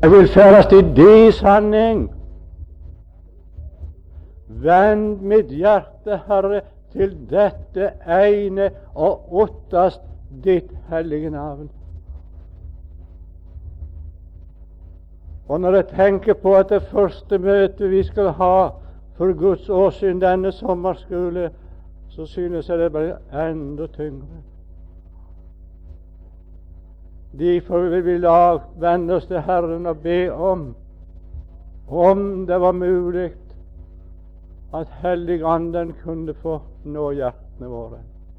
Jeg vil føres til de sanning. Vend mitt hjerte, Herre, til dette ene og ottast ditt hellige navn. Og når jeg tenker på at det første møtet vi skal ha for Guds åsyn denne sommerskole, så synes jeg det blir enda tyngre. Derfor vil vi vende oss til Herren og be om det var mulig at Helliganden kunne få nå hjertene våre.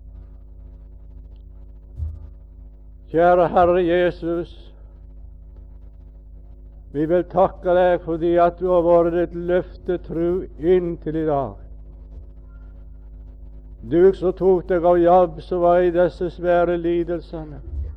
Kjære Herre Jesus, vi vil takke deg fordi at du har vært et løfte tru inntil i dag. Du som tok deg av Jobb, som var i disse svære lidelsene.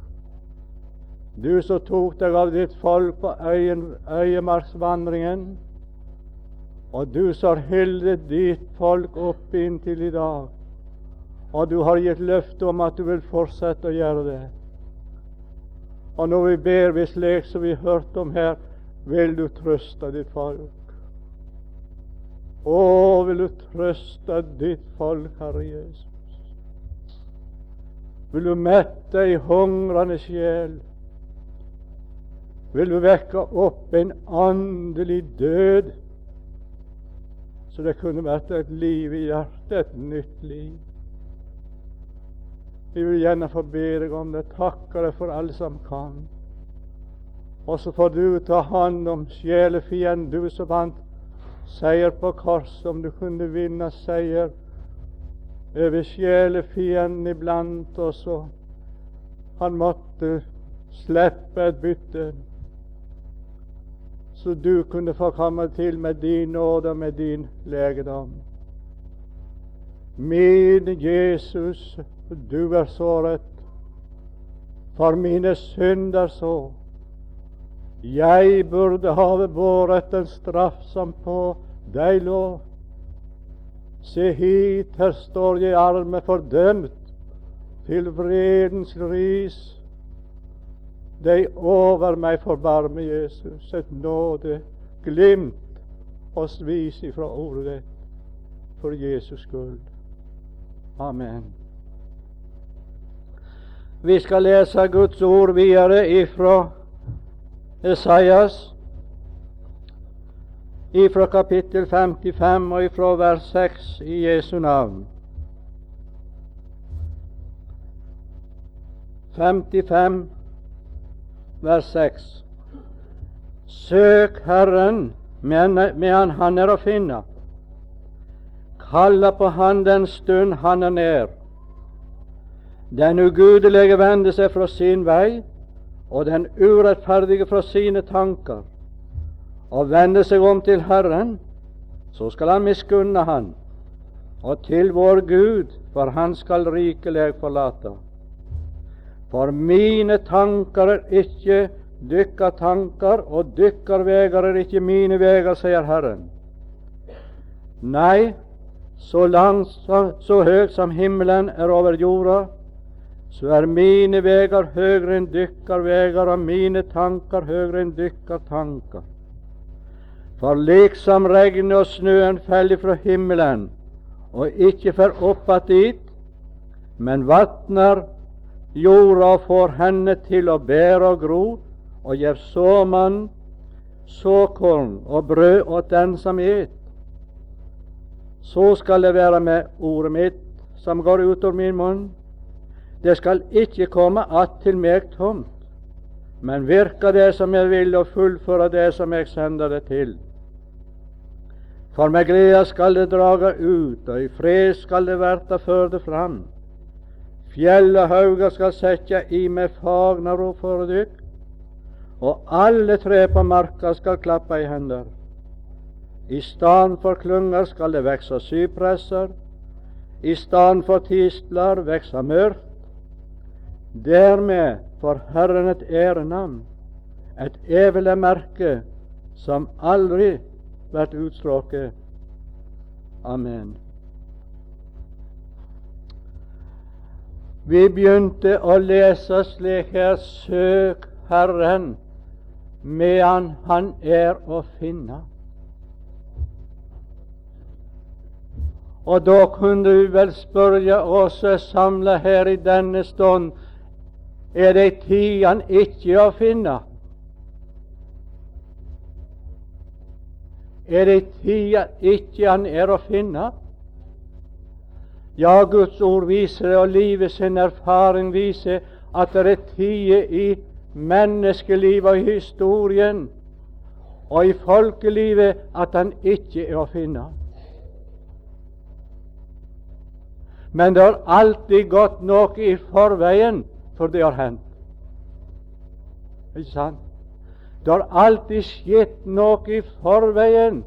Du som tok deg av ditt folk på øyemarksvandringen, og du som har hildet ditt folk opp inntil i dag, og du har gitt løfte om at du vil fortsette å gjøre det. Og når vi ber vi slik som vi hørte om her, vil du trøste ditt folk. Å, vil du trøste ditt folk, Herre Jesus. Vil du mette ei hungrende sjel. Vil du vekke opp en åndelig død, så det kunne vært et liv i hjertet, et nytt liv. Vi vil gjerne få be deg om det, takke deg for alle som kan. Og så får du ta hånd om sjelefienden, du som vant seier på korset, om du kunne vinne seier over sjelefienden iblant oss, og han måtte slippe et bytte, så du kunne få komme til med din nåde og med din legedom. Min Jesus, du er såret for mine synder så. Jeg burde have båret den straff som på deg lå. Se hit, her står jeg arme fordømt til vredens ris. Deg over meg forbarme, Jesus, et nåde glimt oss vis ifra ordet ditt, for Jesus skyld. Amen. Vi skal lese Guds ord videre ifra Esaias, ifra kapittel 55 og ifra vers 6 i Jesu navn. 55 vers 6. Søk Herren medan han er å finne. Kalla på han den stund han er nær. Den ugudelige vender seg fra sin vei, og den urettferdige fra sine tanker, og vender seg om til Herren, så skal han miskunne han, og til vår Gud, for han skal rikelig forlate. For mine tanker er ikke dykkar tanker, og dykkar vegar er ikke mine vegar, sier Herren. Nei, så langt, så høyt som himmelen er over jorda, så er mine vegar høgre enn dykkar vegar, og mine tanker høgre enn dykkar tanker. For liksom regnet og snøen faller fra himmelen, og ikke fer opp att dit, men vatner jorda og får henne til å bære og gro, og gjev såmann såkorn og brød åt den som et. Så skal det være med ordet mitt som går ut av min munn. Det skal ikke komme att til meg tomt, men virke det som jeg vil, og fullføre det som jeg sender det til. For med glede skal det drage ut, og i fred skal det verta føre det fram. Fjell og hauger skal setja i med fagnar og for dykk, og alle tre på marka skal klappa i hender. I staden for klunger skal det veksa sypresser, i staden for tistlar veksa mørkt. Dermed får Herren et ærenavn, et evig merke som aldri vært utstråket. Amen. Vi begynte å lese slik her: Søk Herren medan han er å finne. Og da kunne du vel spørre oss samla her i denne stund, er det tid han ikke å finne? Er det tid at ikke han er å finne? Ja, Guds ord viser det, og livet sin erfaring viser at det er tider i menneskelivet og i historien og i folkelivet at han ikke er å finne. Men det har alltid gått noe i forveien for det har hendt. Ikke sant? Det har alltid skjedd noe i forveien.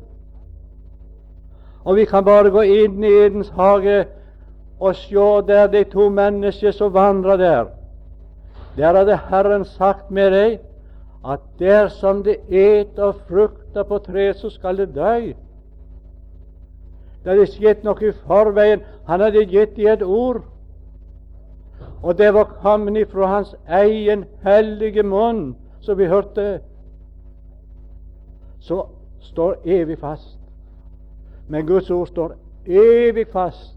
Og vi kan bare gå inn i Edens hage og se der de to mennesker som vandrer der. Der hadde Herren sagt med deg at dersom de et av frukta på treet, så skal det dø. Det hadde skjedd noe i forveien. Han hadde gitt dem et ord, og det var kommet ifra hans egen hellige munn, som vi hørte. Så står evig fast. Men Guds ord står evig fast.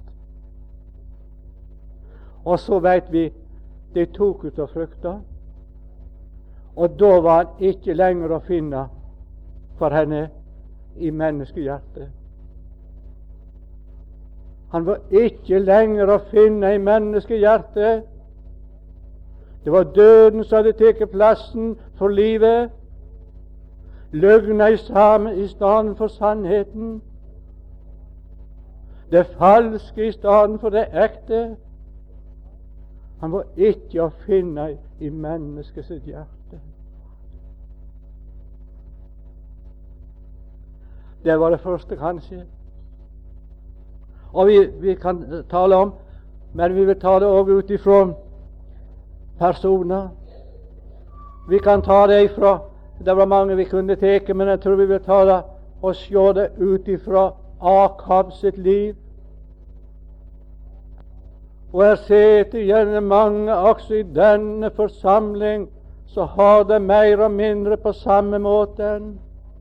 Og så vet vi de tok ut av frukta, og da var han ikke lenger å finne for henne i menneskehjertet. Han var ikke lenger å finne i menneskehjertet. Det var døden som hadde tatt plassen for livet. Løgna i stedet for sannheten. Det falske i stedet for det ekte. Han var ikke å finne i menneskets hjerte. Det var det første, kanskje. Og vi kan tale om, men vi vil tale også ut ifra personer. Vi kan ta det ifra, det var mange vi kunne teke, men jeg tror vi vil ta det og se det ut ifra Akab sitt liv. Og jeg ser igjen mange også i denne forsamling så har det mer og mindre på samme måten.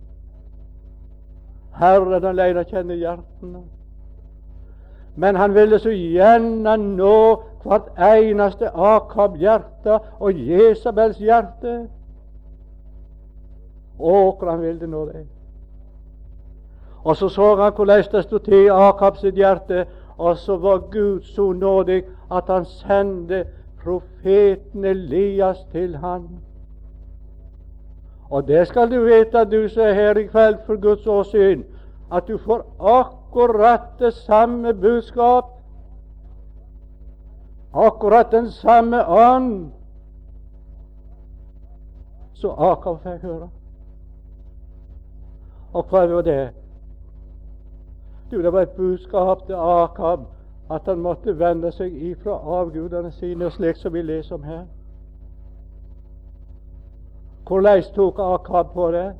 Herren alene kjenner hjertene. Men han ville så gjerne nå hvert eneste Akab-hjerte og Jesabels hjerte. Og han ville nå det. Og så han hvordan det stod til i Akab sitt hjerte, og så var Gud så nådig at han sendte profeten Elias til han. Og det skal du vite, du som er her i kveld for Guds åsyn, at du får akkurat det samme budskap, akkurat den samme ånd som Akab fikk høre. Og hva var det? Det var et budskap til Akab at han måtte vende seg ifra avgudene sine, slik som vi leser om her. Hvordan tok Akab på det?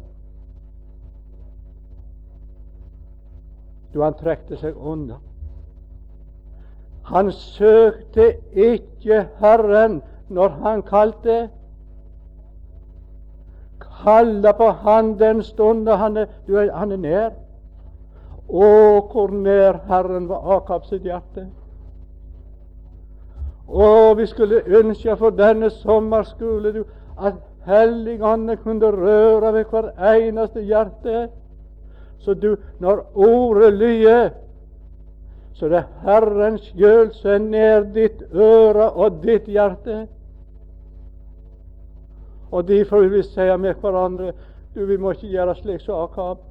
Han trekte seg unna. Han søkte ikke Herren når han kalte. Kalla på han den stunden han er nær. Å, hvor nær Herren var Akab sitt hjerte. Og vi skulle ønske for denne sommerskole at Helligånden kunne røre ved hver eneste hjerte. Så når ordet lyder, så det er Herren sjøl som er nær ditt øre og ditt hjerte. Og derfor vil vi si med hverandre, vi må ikke gjøre slik som Akab.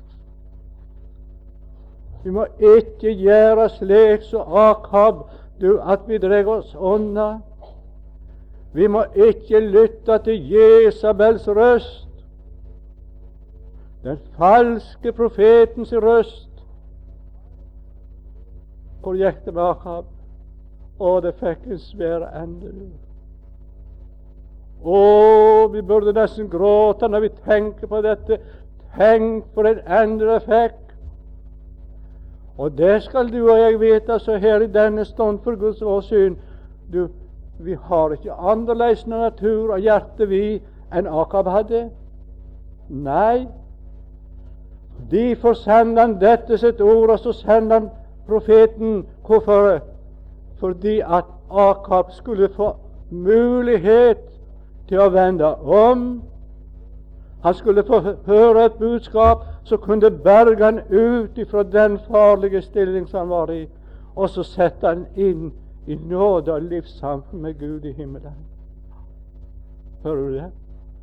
Vi må ikke gjøre slik som Akab, at vi drar oss unna. Vi må ikke lytte til Jesabels røst, den falske profetens røst. Hvor gikk det med Akab? Og det fikk en svær ende. Vi burde nesten gråte når vi tenker på dette. Tenk på den ende det fikk. Og det skal du og jeg vite, så her i denne stund for Guds åsyn. Vi har ikke annerledes natur og hjerte vi enn Akab hadde. Nei, derfor sender han dette sitt ord, og så sender han profeten. Hvorfor? Fordi at Akab skulle få mulighet til å vende om. Han skulle få høre et budskap som kunne berge han ut fra den farlige stilling som han var i, og så sette han inn i nåde og livssamfunn med Gud i himmelen. Hører du det?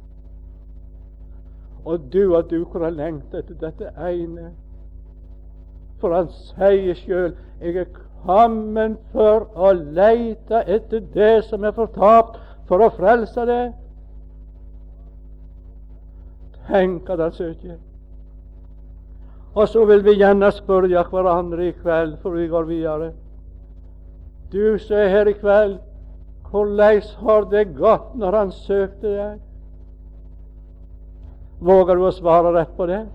Og du kunne lengte etter dette ene. For han sier sjøl, jeg er kommet for å leite etter det som er fortapt, for å frelse det. Tenk at han søker. Og så vil vi gjerne spørre hverandre i kveld, for vi går videre. Du som er her i kveld, hvordan har det gått når han søkte deg? Våger du å svare rett på det?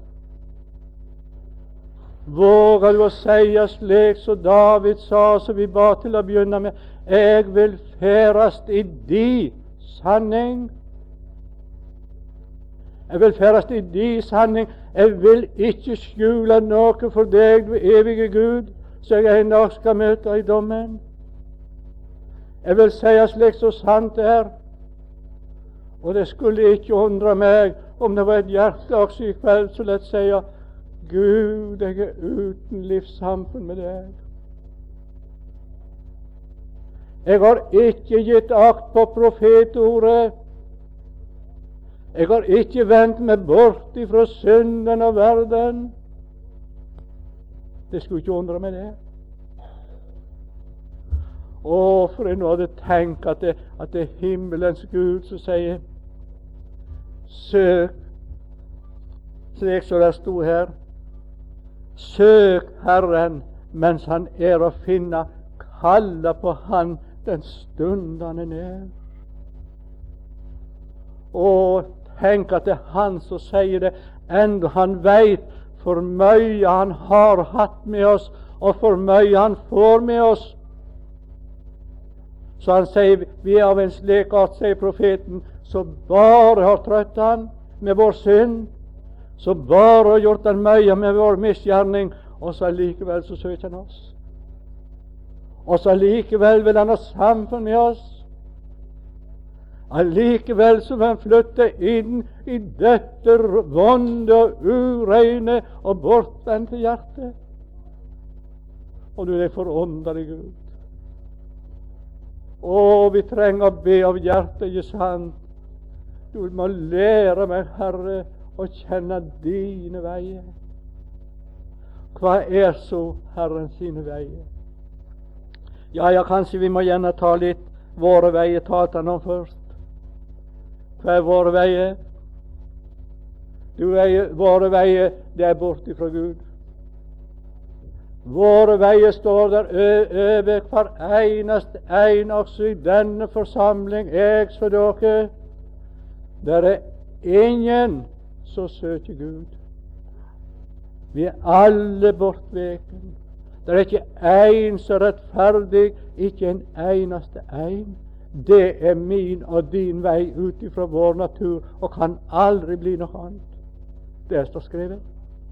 Våger du å si slik som David sa, som vi ba til å begynne med, jeg vil ferdast i di sanning. Jeg vil ferdast i di sanning. Jeg vil ikke skjule noe for deg, du evige Gud, så jeg en dag skal møte i dommen. Jeg vil si slik så sant det er. Og det skulle ikke undre meg om det var et hjerte også i kveld som lett sier, Gud, jeg er uten livssamfunn med deg. Jeg har ikke gitt akt på profetordet. Jeg har ikke vendt meg bort ifra synden og verden. Det skulle ikke undre meg det. For jeg nå hadde tenkt at det er himmelens Gud som sier, søk, slik som det sto her, søk Herren mens han er å finne, kalle på han den stund han er nær. Og tenk at det er han som sier det, enda han veit for mye han har hatt med oss, og for mye han får med oss. Så han sier, vi er av en slik art, sier profeten, så bare har trøtt han med vår synd, så bare har gjort han mye med vår misgjerning, og så likevel så søker han oss. Og så likevel vil han ha samfunn med oss. Allikevel så vil han flytte inn i dette vonde og ureine og bortvendte hjerte. Og du er forunderlig Gud. Vi trenger å be av hjertet, ikke sant? Du må lære meg, Herre, å kjenne dine veier. Hva er så Herren sine veier? Ja, kanskje vi må gjerne ta litt våre veier, ta det nå først. Hva er våre veier? Våre veier, det er bort ifra Gud. Våre veier står der over hver eneste en også i denne forsamling, jeg for dere. Der er ingen som søker Gud. Vi er alle bortveken. Det er ikke en som er rettferdig, ikke en eneste en. Det er min og din vei ut ifra vår natur, og kan aldri bli noe annet. Det står skrevet.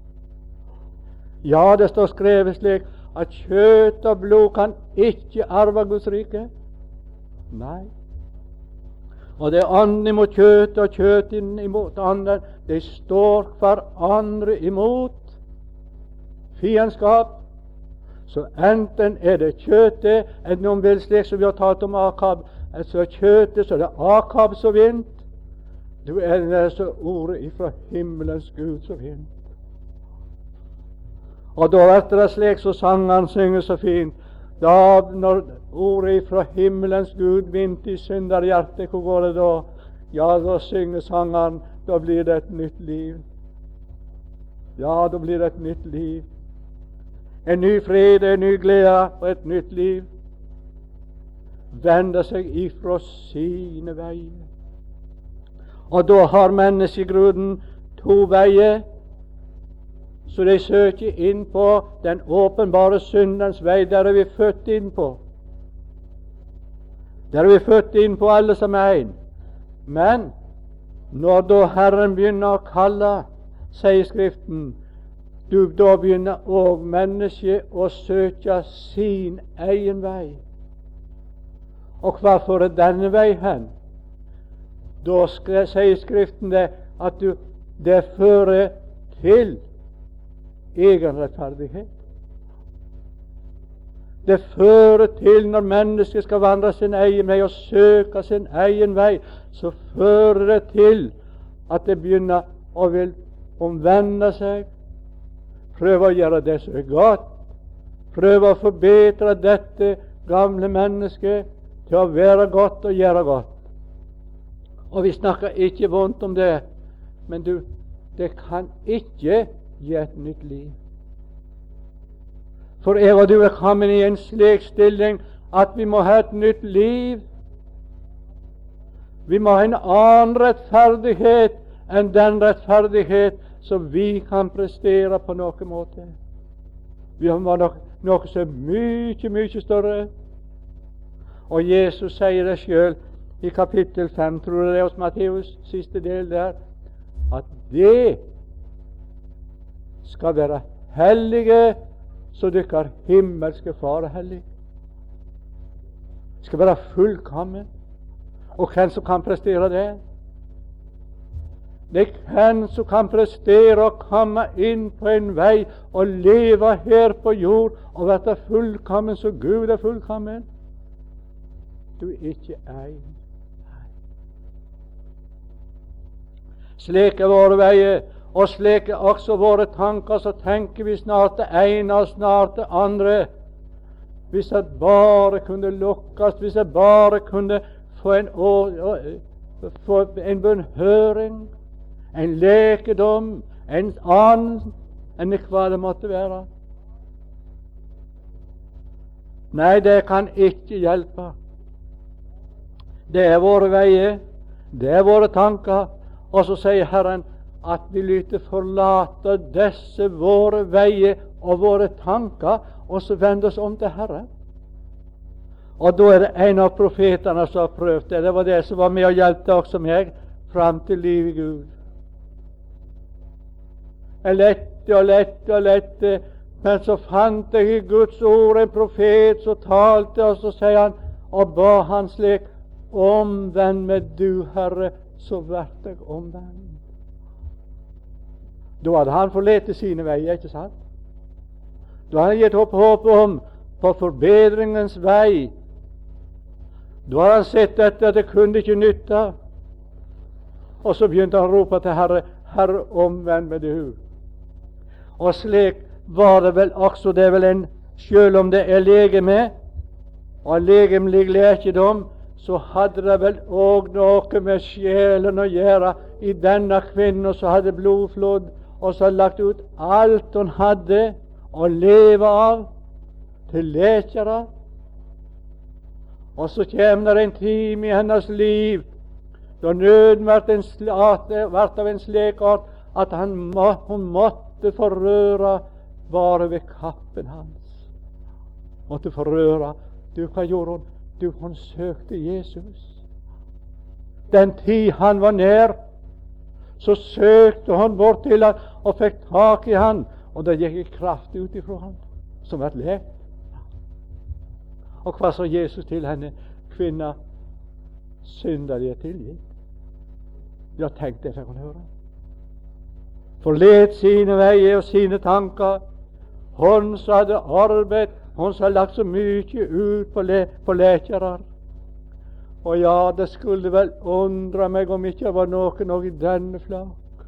Ja, det står skrevet slik at kjøtt og blod kan ikke arve Guds rike. Nei. Og det er ånden imot kjøtt og kjøtt imot ånden. De står hverandre imot. Fiendskap. Så enten er det kjøttet, eller noen vil slik som vi har talt om Akab, så er kjøttet, så er det Akab som vint. Du er det så ordet ifra himmelens Gud som vint. Og da er det slik så sangeren synger så fint. Da når ordet ifra himmelens Gud vint i synderhjertet, hvor går det da? Ja, da synger sangeren, da blir det et nytt liv. Ja, da blir det et nytt liv. En ny fred, en ny glede og et nytt liv. Vender seg ifra sine veier. Og da har menneskegruden to veier, så de søker inn på den åpenbare syndens vei. Der er vi født inn på. Der er vi født inn på alle som er en. Men Når da Herren begynner å kalle, sier Skriften, da begynner òg mennesket å søke sin egen vei. Og hva fører denne vei hen? Da sier Skriften det at det fører til egenrettferdighet. Det fører til, når mennesket skal vandre sin egen vei og søke sin egen vei, så fører det til at det begynner å vil omvende seg, prøve å gjøre det som er godt, prøve å forbedre dette gamle mennesket til å være godt og gjøre godt. Og vi snakker ikke vondt om det, men det kan ikke gi et nytt liv. For jeg og du er kommet i en slik stilling at vi må ha et nytt liv. Vi må ha en annen rettferdighet enn den rettferdighet som vi kan prestere på noen måte. Vi må ha noe som er mye, mye større. Og Jesus sier det selv i kapittel 5, tror jeg det er hos Matteus, siste del der, at det skal være hellige så dykkar himmelske Far er hellig. Det skal være fullkommen. Og hvem som kan prestere det? Det er hvem som kan prestere å komme inn på en vei og leve her på jord og være fullkommen så Gud er fullkommen. Du er ikke en. Slik er våre veier, og slik er også våre tanker. Så tenker vi snart det ene og snart det andre. Hvis jeg bare kunne lukkes, hvis jeg bare kunne få en bønnhøring, en lekedom, en annen enn hva det måtte være. Nei, det kan ikke hjelpe. Det er våre veier, det er våre tanker. Og så sier Herren at vi lytter forlate disse våre veier og våre tanker, og så vende oss om til Herren. Og da er det en av profetene som har prøvd det. Det var det som var med og hjelpte også meg fram til liv i Gud. Jeg lette, men så fant jeg i Guds ord en profet som talte, og så sier han, og ba han slik: omvend meg du, Herre, så vert jeg omvendt. Da hadde han forlatt sine veier, ikke sant? Da hadde han gitt håp om på forbedringens vei. Da hadde han sett dette, at det kunne ikke nytte. Og så begynte han å rope til Herre: Herre, omvend meg du. Og slik var det vel også. Det er vel en, selv om det er legeme og legemlig lækedom, så hadde det vel òg noe med sjelen å gjøre i denne kvinnen som hadde blodflod, og så hadde lagt ut alt hun hadde å leve av til lekere. Og så kommer det en time i hennes liv da nøden ble av en slik art at hun måtte forrøre bare ved kappen hans. Måtte forrøre. Hva gjorde hun? Hun søkte Jesus. Den tid han var nær, så søkte hun bort til han og fikk tak i han, og det gikk kraft ut ifra han som et lek. Og hva sa Jesus til henne? Kvinna, synder de er tilgitt. Ja, tenk det fikk hun høre. Forlet sine veier og sine tanker. Hun som hadde arbeid, hun som hadde lagt så mye ut på lekere. Og ja, det skulle vel undre meg om ikke det var noe i denne flak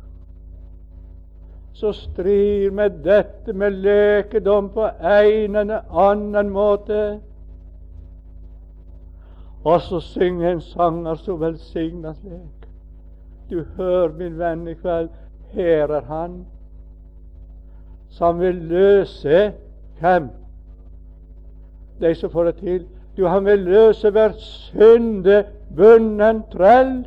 så strir med dette med lekedom på en eller annen måte. Og så synger en sanger så velsignet slik: du hør, min venn, i kveld, her er han som vil løse hvem? De som får det til. Du, han vil løse hver syndebunden trell.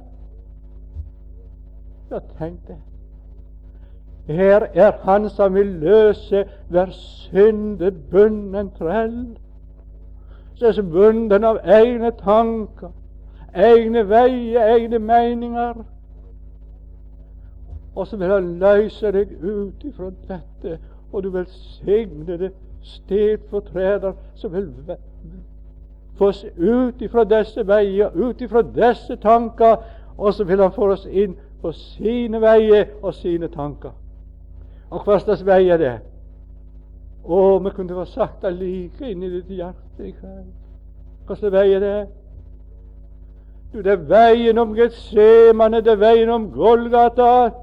Ja, tenk det. Her er han som vil løse hver syndebunden trell. Så er så bunden av egne tanker, egne veier, egne meninger. Og så vil han løse deg ut ifra dette, og du vil signe det stedfortreder som vil få oss ut ifra disse veier, ut ifra disse tanker, og så vil han få oss inn på sine veier og sine tanker. Og hva slags vei er det? Å, vi kunne få sagt det like inn i ditt hjerte i kveld. Hva slags vei er det? Du, det er veien om Getsemane, det er veien om Golgata,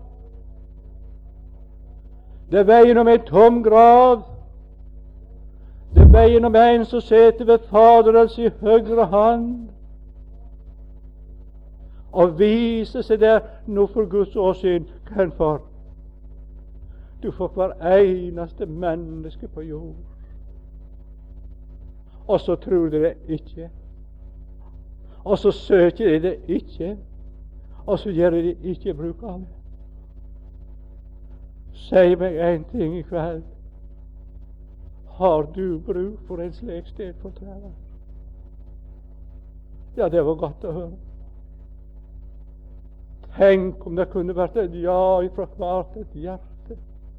det er veien om en tom grav, det er veien om en som sitter ved Faderens i høyre hand og viser seg der nå for Guds åsyn. Hvorfor? Du får hver eneste menneske på jord. Og så tror de det ikke. Og så søker de det ikke. Og så gjør de ikke bruk av det. Si meg en ting i kveld. Har du bruk for en slik stedfortreder? Ja, det var godt å høre. Tenk om det kunne vært et ja ifra hvert et hjerte.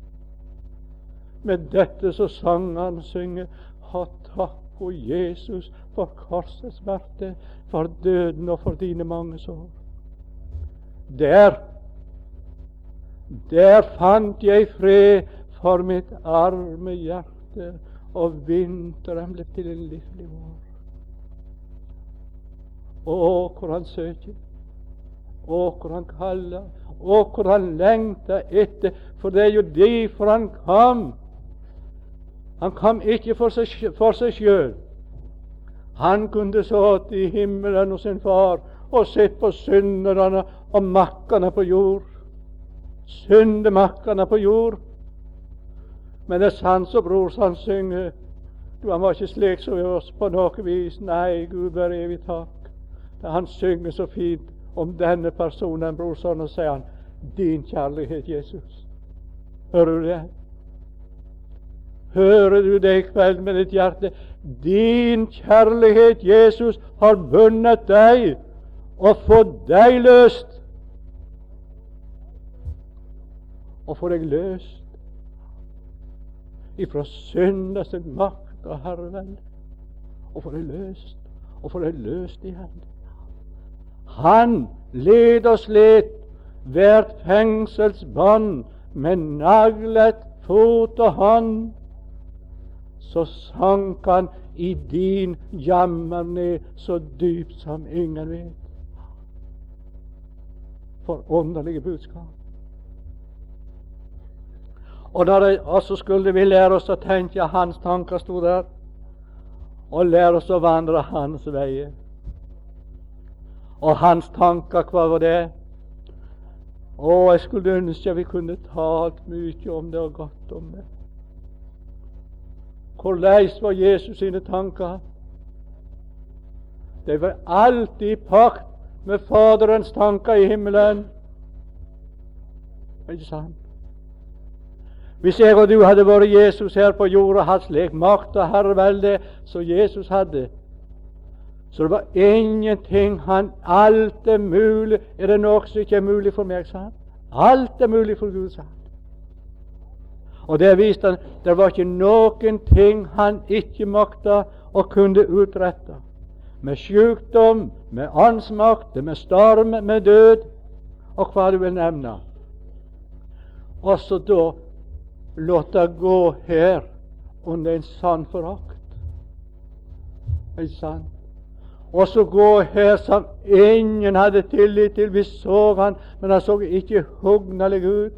Med dette så sang han synger: ha takk, o Jesus, for korsets smerte, for døden og for dine mange sår. Der fant jeg fred for mitt arme hjerte, og vinteren ble til en livlig vår. Å, hvor han søker, å, hvor han kaller, å, hvor han lengter etter, for det er jo derfor han kom. Han kom ikke for seg sjøl. Han kunne stått i himmelen hos sin far og sett på synderne og makkerne på jord. Syndemakkerne på jord. Men det er sant som bror han synger. Du, han var ikke slik som vi oss på noe vis. Nei, Gud være evig takk. Da han synger så fint om denne personen, bror sånn, og sier han: din kjærlighet, Jesus. Hører du det? Hører du det i kveld med ditt hjerte? Din kjærlighet, Jesus, har bundet deg og fått deg løst. Og få deg løst ifra syndens makt og herrevelde. Og få deg løst, og få deg løst igjen. Han led oss let hvert fengselsbånd med naglet fot og hånd. Så sank han i din jammer ned så dypt som ingen vet. Forunderlige budskap. Og så skulle vi lære oss å tenke hans tanker, stod der, og lære oss å vandre hans veier. Og hans tanker, hva var det? Å, jeg skulle ønske vi kunne talt mye om det og godt om det. Hvordan var Jesus sine tanker? Det var alltid i pakt med Faderens tanker i himmelen. Ikke sant? Hvis jeg og du hadde vært Jesus her på jorda, hatt slik makt og herrevelde som Jesus hadde, så det var ingenting alt er mulig. Er det noe som ikke er mulig for meg, sant? Alt er mulig for Gud, sant? Og det viste han, det var ikke noen ting han ikke makta og kunne utrette. Med sykdom, med åndsmakt, med storm, med død, og hva du vil nevne. Og så da låt det gå her under en sann forakt. Ikke sant? Og så gå her som ingen hadde tillit til. Vi så han, men han så ikke hugnelig ut.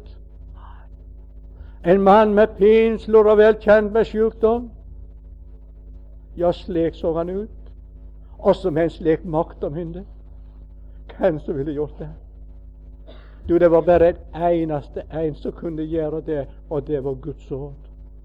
En mann med pinsler og velkjent med sykdom. Ja, slik så han ut. Også med en slik makt og mynde. Hvem som ville gjort det? Du, det var bare en som kunne gjøre det, og det var Guds ord.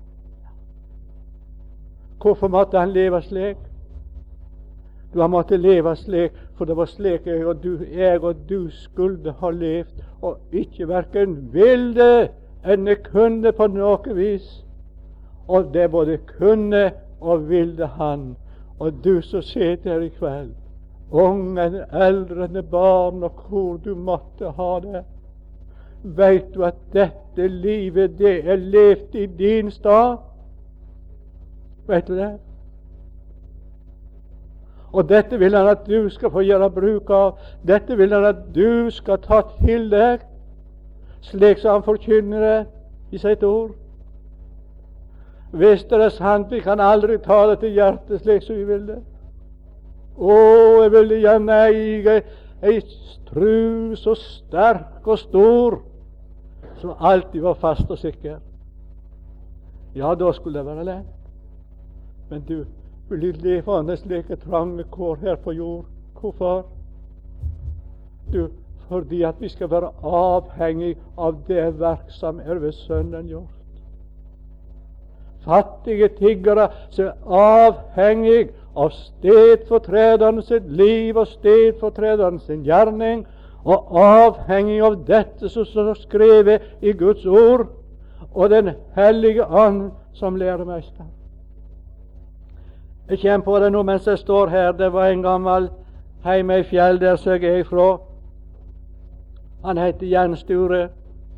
Hvorfor måtte han leve slik? Du, han måtte leve slik, for det var slik jeg og du skulle ha levd, og ikke hverken ville enn kunne på noe vis. Og det både kunne og ville han. Og du som sitter her i kveld, unge, eldre, barn, og hvor du måtte ha det, vet du at dette livet, det er levd i din stad? Vet du det? Og dette vil han at du skal få gjøre bruk av. Dette vil han at du skal ta til deg, slik som han forkynner det i sitt ord. Hvis det er sant, vi kan aldri ta det til hjertet slik som vi vil det. Jeg vil gjerne eie ei tru så sterk og stor, som alltid var fast og sikker. Ja, da skulle det være lett. Men du vil leve under slike trange kår her på jord. Hvorfor? Fordi at vi skal være avhengig av det verk som er ved Sønnen gjort. Fattige tiggere som er avhengig av stedfortrederen sitt liv og stedfortrederen sin gjerning, og avhengig av dette som står skrevet i Guds ord, og Den hellige Ånd som læremester. Jeg kommer på det nå mens jeg står her. Det var en gammel hjemme i fjell der som jeg er ifra. Han heter Jens Sture.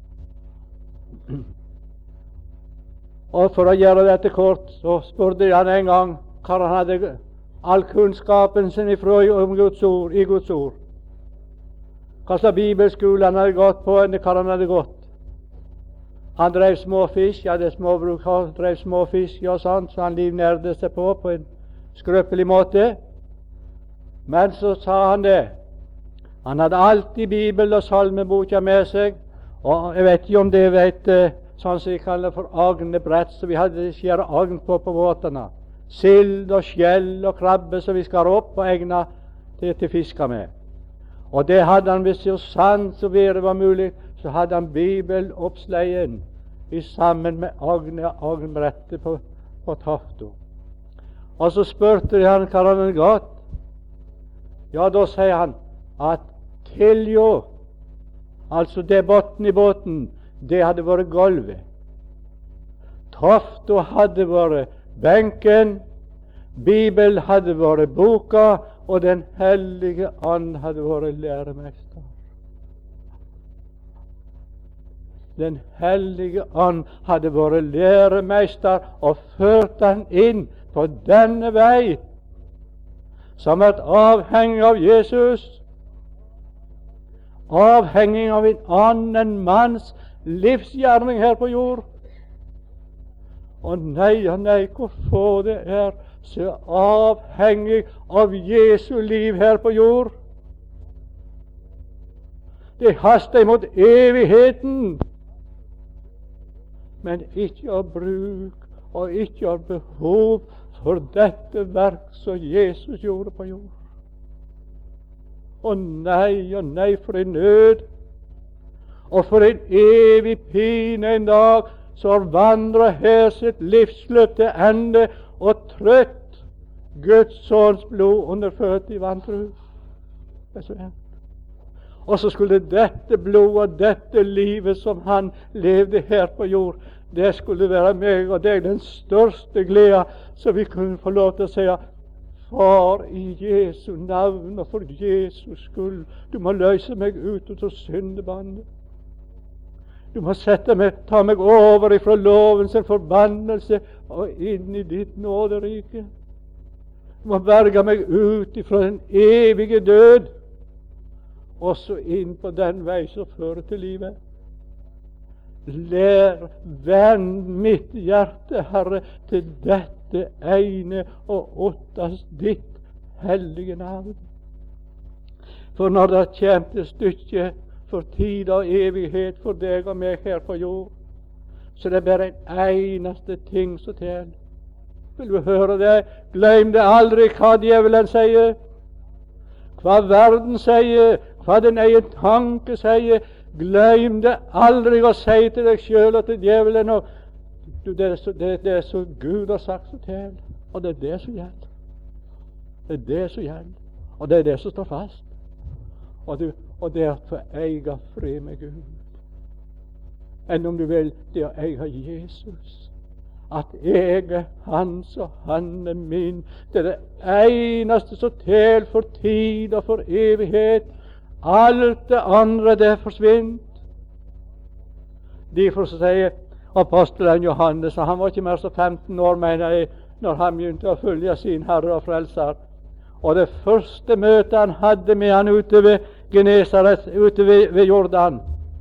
Og for å gjøre dette kort, så spurte han en gang hva han hadde all kunnskapen sin ifra om Guds ord, i Guds ord. Hva slags bibelskole han hadde gått på, enn hva han hadde gått. Han drev småfisk, ja, det småbruk, han drev småfisk og sånt, så han livnærte seg på en skrøpelig måte. Men så sa han det. Han hadde alltid Bibel og salmeboka med seg, og jeg vet ikke om det vet sånn som vi kaller for agnebrett, så vi hadde skjære agn på båtene. Sild og skjell og krabbe som vi skar opp og egna til fiske med. Og det hadde han, hvis det var sant så det var mulig, så hadde han bibeloppsleien sammen med agnbrettet på tafta. Og så spurte de han hva han hadde gått. Ja, da sier han at tiljå, altså det botten i båten, det hadde vært gulvet. Tafta hadde vært benken, Bibel hadde vært boka, og Den hellige Ånd hadde vært læremester. Den hellige Ånd hadde vært læremester og ført han inn på denne vei, som er avhengig av Jesus, avhengig av en annen manns livsgjerning her på jord. Og nei, hvor få det er så avhengig av Jesu liv her på jord. Det haster imot evigheten, men ikke av bruk og ikke av behov for dette verk som Jesus gjorde på jord. Og nei, for en nød, og for en evig pine en dag, så vandrer her sitt livsløp til ende, og trøtt Guds sønns blod under føtter i vantro. Og så skulle dette blod og dette livet som han levde her på jord, det skulle være meg og deg den største glede, så vi kunne få lov til å si: Far, i Jesu navn og for Jesus skyld, du må løse meg ut av syndebandet. Du må ta meg over ifra lovens forbannelse og inn i ditt nåderike. Du må berge meg ut ifra den evige død, og så inn på den vei som fører til livet. Vend mitt hjerte, Herre, til dette ene og åttast ditt hellige navn. For når det kommer til stykket, for tid og evighet for deg og meg her på jord, så det er bare en eneste ting som til. Vil du høre det? Glem det aldri hva djevelen sier, hva verden sier, hva din egen tanke sier. Glem det aldri å si til deg sjøl og til djevelen og det er så Gud har sagt så til, og det er det som gjelder. Det er det som gjelder, og det er det som står fast. Og det er å få eie fred med Gud. Enn om du vil, det å eie Jesus. At jeg er hans og han er min. Det er det eneste som til for tid og for evighet. Alt det andre, det forsvinner. Derfor sier apostelen Johannes, og han var ikke mer så 15 år, mener jeg, når han begynte å følge sin Herre og Frelser. Og det første møtet han hadde med han ute ved Genesaret, ute ved Jordan,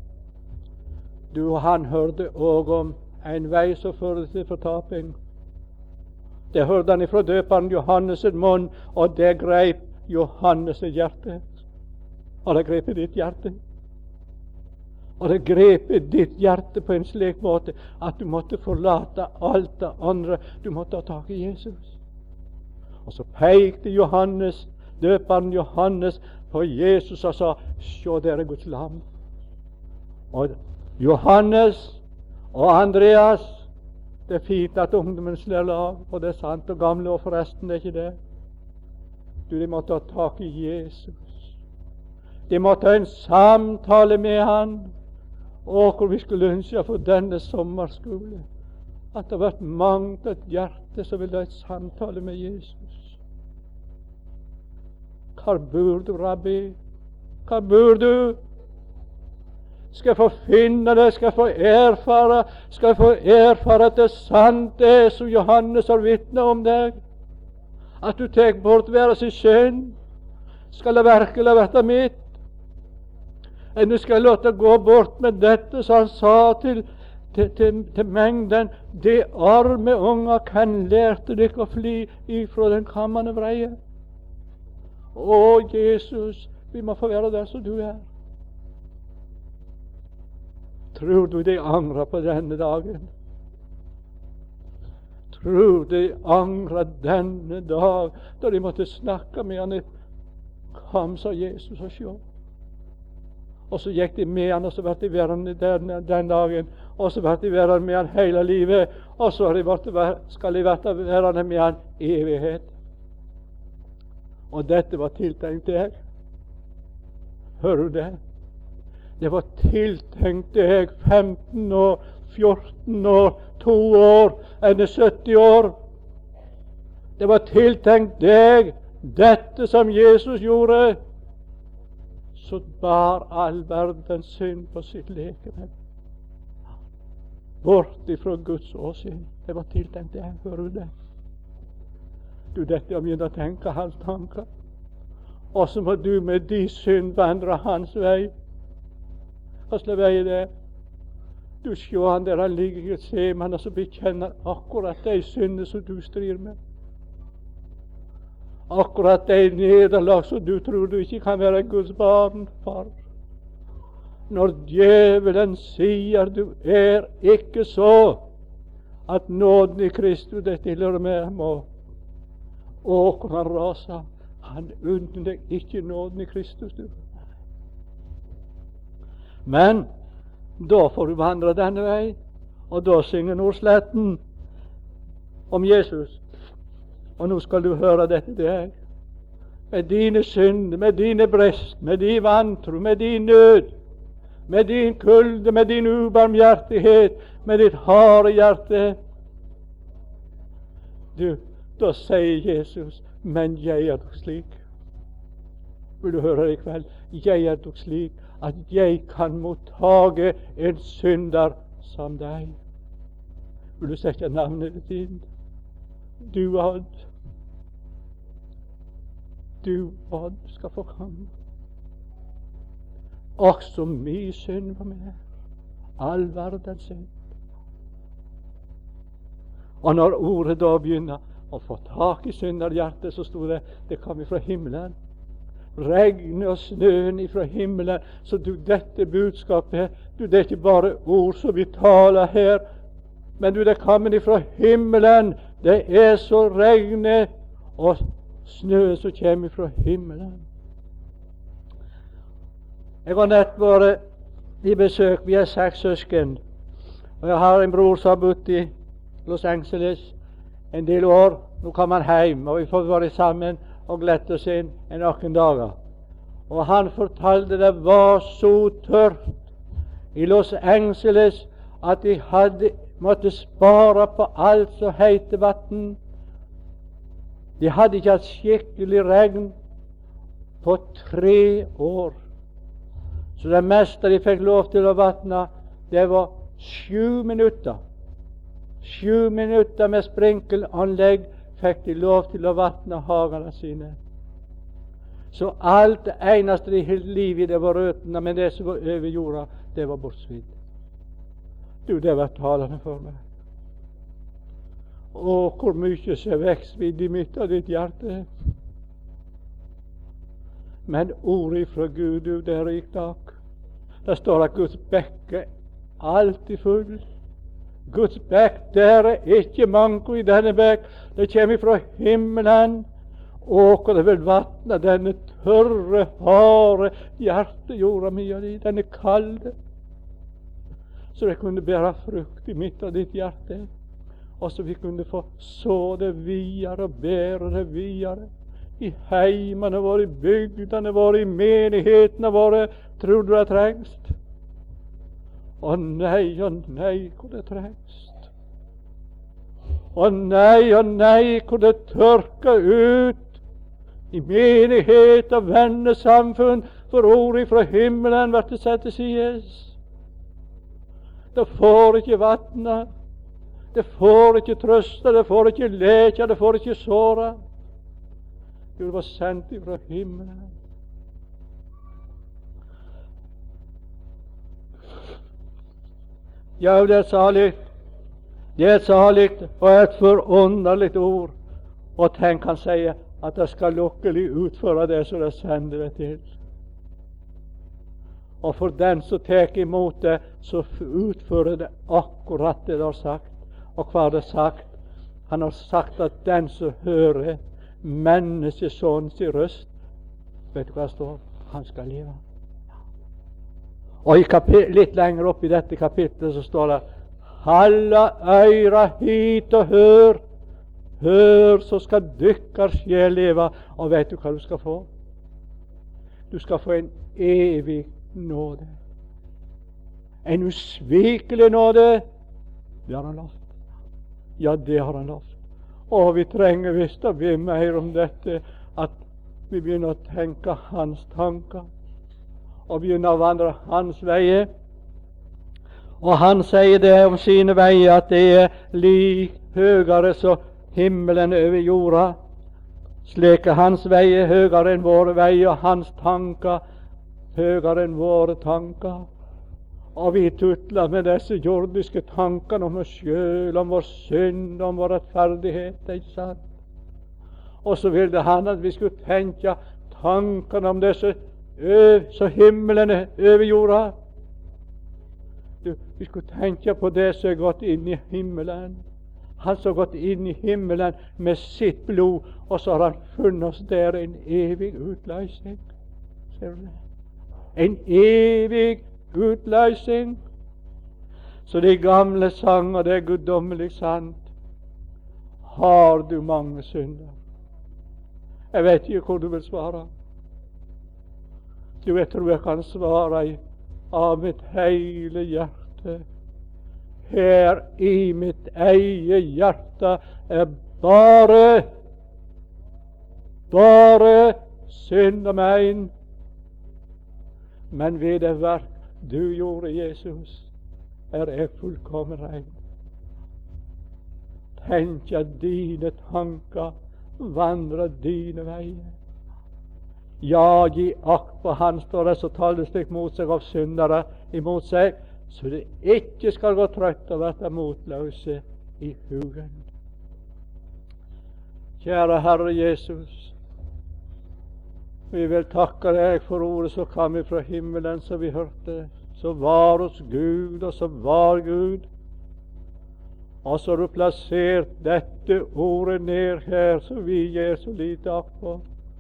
han hørte òg om en vei som førte til fortaping. Det hørte han ifra døperen Johannes' munn, og det grep Johannes' hjerte. Og det grep ditt hjerte. Og det grep ditt hjerte på en slik måte at du måtte forlate alt det andre. Du måtte ha tak i Jesus. Og så pekte Johannes, døperen Johannes, på Jesus og sa, «Sjå, det er Guds lam.» Og Johannes og Andreas, det er fint at ungdommen slår lag, og det er sant, og gamle, og forresten det er ikke det. De måtte ha tak i Jesus. De måtte ha en samtale med han. Og hvor vi skulle ønske for denne sommerskole at det har vært mangt et hjerte som vil ha et samtale med Jesus. Hvor bor du, rabbi? Hvor bor du? Skal jeg få finne det? Skal jeg få erfare? Skal jeg få erfare at det er sant det som Johannes har vitnet om deg? At du tek bort verden sin synd? Skal det virkelig være mitt? Enn skal jeg låte gå bort med dette, som han sa til mengden, de arme unger kan lærte dere å fly ifra den kammende vreie. Å, Jesus, vi må få være der som du er. Tror du de angrer på denne dagen? Tror de angrer denne dag, da de måtte snakke med han? Kom, sa Jesus, og sjå. Og så gikk de med han, og så ble de værende den dagen, og så ble de værende med han hele livet, og så skal de være værende med han evighet. Og dette var tiltenkt deg. Hører du det? Det var tiltenkt deg 15 år, 14 år, 2 år, eller 70 år. Det var tiltenkt deg, dette som Jesus gjorde, så bar all verdens synd på sitt lekeme. Bort ifra Guds åsyn. Det var tiltenkt det. Hører du det? Du, dette er begynner å tenke hans tanker. Og så må du med de synd vandre hans vei. Hva slags vei er det? Du ser han der han ligger i Getsemane, og så bekjenner akkurat de synder som du strir med. Akkurat de nederlag som du tror du ikke kan være Guds barn for. Når djevelen sier du er ikke så at nåden i Kristus det tilhører meg må. Og kan han rase. Han unner deg ikke nåden i Kristus, du. Men da får du vandre denne vei, og da synger Nordsletten om Jesus. Og nå skal du høre dette deg. Med dine synder, med dine brest, med din vantro, med din nød, med din kulde, med din ubarmhjertighet, med ditt harde hjerte. Du, da sier Jesus, men jeg er dog slik. Vil du høre det i kveld? Jeg er dog slik at jeg kan mottage en synder som deg. Vil du sette navnet ditt inn? Du, Odd. Du, Odd, skal få komme. Også min synd var med. All verdens synd. Og når ordet da begynner å få tak i synderhjertet, så stod det kom ifra himmelen. Regnet og snøen ifra himmelen. Så du, dette budskapet, du, det er ikke bare ord som vi taler her, men du, det kommer ifra himmelen. Det er så regnet og snø som kommer fra himmelen. Jeg har nett vært i besøk. Vi er 6 søsken. Og jeg har en bror som har bodd i Los Angeles en del år. Nå kom han hjem, og vi får være sammen og glede oss inn noen dager. Og han fortalte det var så tørt i Los Angeles at de måtte spare på alt som heter vann. De hadde ikke hatt skikkelig regn på 3 år. Så det meste de fikk lov til å vatne, det var 7 minutter. 7 minutter med sprinkelanlegg fikk de lov til å vatne hagene sine. Så alt det eneste de holdt liv i, det var røttene, men det som var over jorda, det var bortsvidd. Du, det var talende for meg. Å, hvor mye som er vekstvidd i mitt og ditt hjerte. Men ordet fra Gud, du, det er rikt nok. Det står at Guds bekke alltid full. Guds bekk, der er ikke manko i denne bekk. Det kommer fra himmelen. Og hvor det vil vatne denne tørre, harde hjertejorda mi og di, denne kalde. Så det kunne bære frukt i mitt og ditt hjerte. Og så vi kunne få så det videre og bære det videre. I heimene våre, i bygdene våre, i menighetene våre. Tror du det trengst? Å nei, hvor det trengst. Å nei, hvor det tørker ut i menighet og vennesamfunn, for ordet fra himmelen blir satt til sides. Det får ikke vatne, det får ikke trøste, det får ikke leke, det får ikke såre. Det var sendt fra himmelen. Ja, det er salig. Det er et salig og et forunderlig ord. Og tenk, han sier at det skal lukkelig utføre det som det sender det til. Og for den som tar imot det, så utfører det akkurat det det har sagt. Og hva har det sagt? Han har sagt at den som hører menneskesønnens røst, vet du hva det står? Han skal leve. Og litt lenger opp i dette kapitlet så står det: Halla øyra hit og hør. Hør, så skal dykkar sjel leve. Og vet du hva du skal få? Du skal få en evig nåde. En usvikelig nåde. Det har han lovt. Ja, det har han lovt. Og vi trenger visst å be mer om dette, at vi begynner å tenke hans tanker, og begynner å vandre hans veier. Og han sier det om sine veier, at det er lik høyere så himmelen over jorda. Slik er hans veier høyere enn våre veier, og hans tanker høyere enn våre tanker. Og vi tutler med disse jordiske tankene om oss sjøl, om vår synd, om vår rettferdighet, ikke sant? Og så ville han at vi skulle tenke tankene om disse så himmelen er over jorda. Vi skulle tenke på det som er gått inn i himmelen. Han som har gått inn i himmelen med sitt blod, og så har han funnet oss der en evig utløsning. Ser du det? En evig utløsning. Så de gamle sanger, det er guddommelig sant. Har du mange synder? Jeg vet ikke hvor du vil svare. Du, jeg tror jeg kan svare av mitt hele hjerte. Her i mitt eget hjerte er bare synd og mein. Men ved det verk du gjorde, Jesus, er jeg fullkommen rein. Tenk at dine tanker vandrer dine veier. Ja, gi akt på han, står det, så taler slik mot seg av syndere imot seg, så det ikke skal gå trøtt og være motløse i hugen. Kjære Herre Jesus, vi vil takke deg for ordet som kom fra himmelen, som vi hørte, så var hos Gud, og så var Gud. Og så har du plassert dette ordet ned her, så vi gir så lite akt på.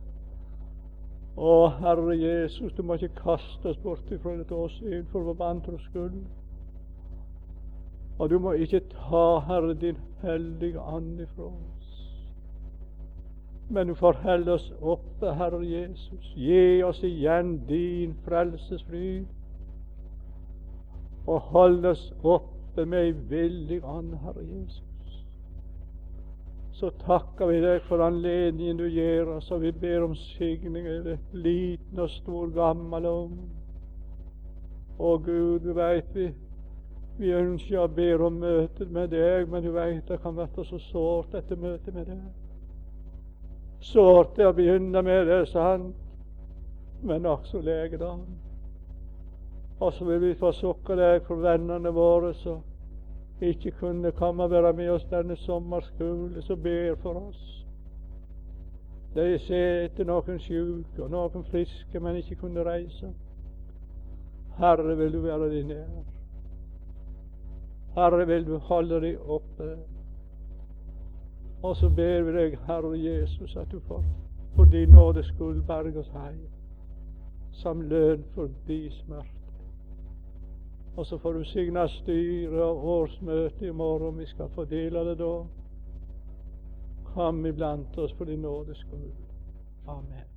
Å, Herre Jesus, du må ikke kaste oss bort ifra dette åsyn for vår vantros skyld. Og du må ikke ta, Herre, din hellige and ifra oss. Men du får helle oss oppe, Herre Jesus. Gi oss igjen din frelsesfryd. Og hold oss oppe med ei villig and, Herre Jesus. Så takker vi deg for anledningen du gir oss, og vi ber om signing i det, liten og stor, gammel og ung. Å Gud, du vet Vi ønsker å be om møtet med deg, men du vet det kan være så sårt dette møtet med deg. Sårt det å begynne med, det er sant, men også legedom. Og så vil vi forsukke deg for vennene våre som ikke kunne komme og være med oss denne sommerskole, som ber for oss. De ser etter noen syke og noen friske, men ikke kunne reise. Herre, vil du være de nær. Herre, vil du holde de oppe. Og så ber vi deg, Herre Jesus, at du for din nådes skyld berg oss hjem, som lønn for de smerte. Og så får du signe styret og årsmøtet i morgen, vi skal fordele det da. Kom iblant oss for din nådes skyld. Amen.